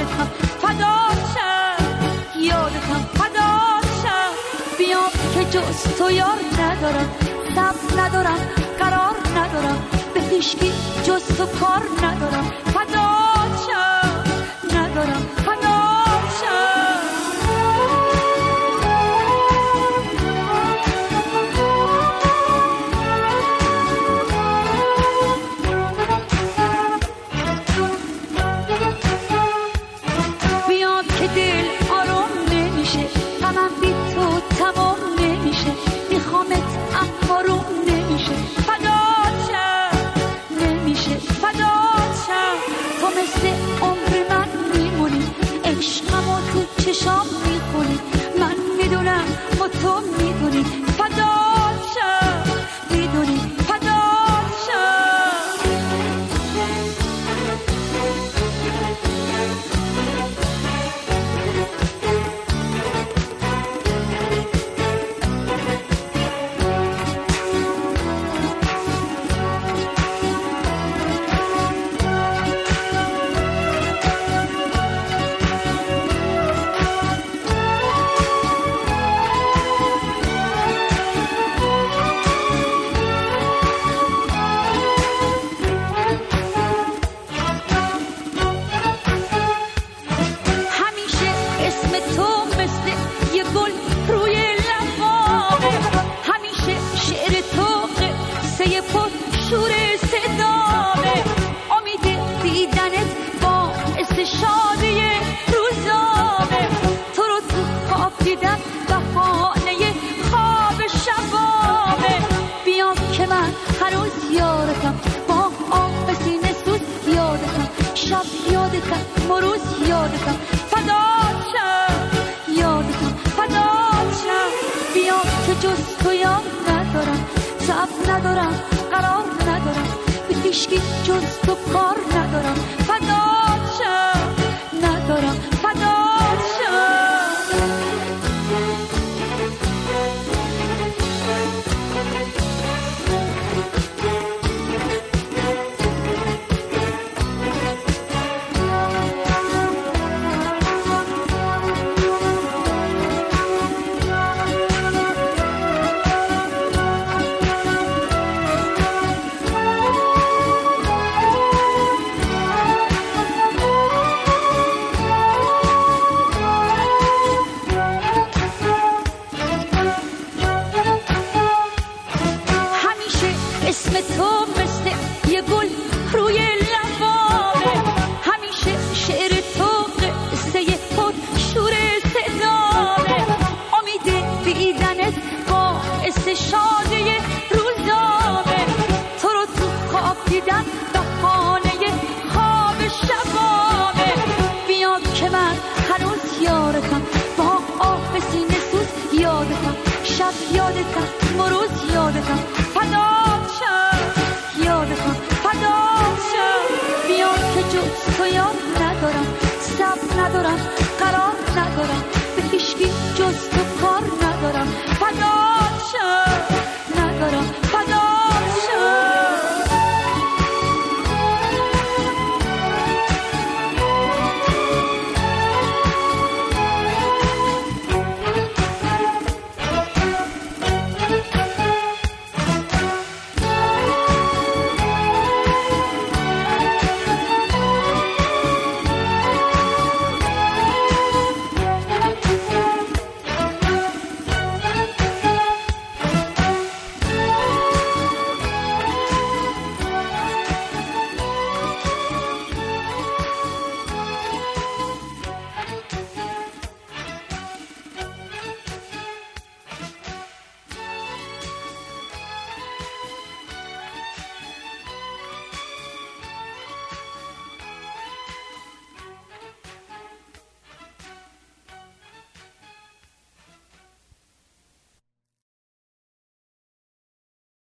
یادتم فداشم، یادتم فداشم. بیام که جز تو یار ندارم، صبر ندارم، قرار ندارم، به هیچکی جز تو کار ندارم. فداشم ندارم، فداشم. بیاد که دل آروم نمیشه، غمم بی تو تمام نمیشه، میخوامت اما روم نمیشه. فداشم نمیشه، فداشم. تو مثل عمر من میمونی، عشقمو تو چشام میخونی، من میدونم و تو میدونی. فداشم میدونی، فداشم. ندارم، قرار ندارم، به هیچکی جز تو کار ندارم. فداشم ندارم، فداشم. اسم تو مثل یه گل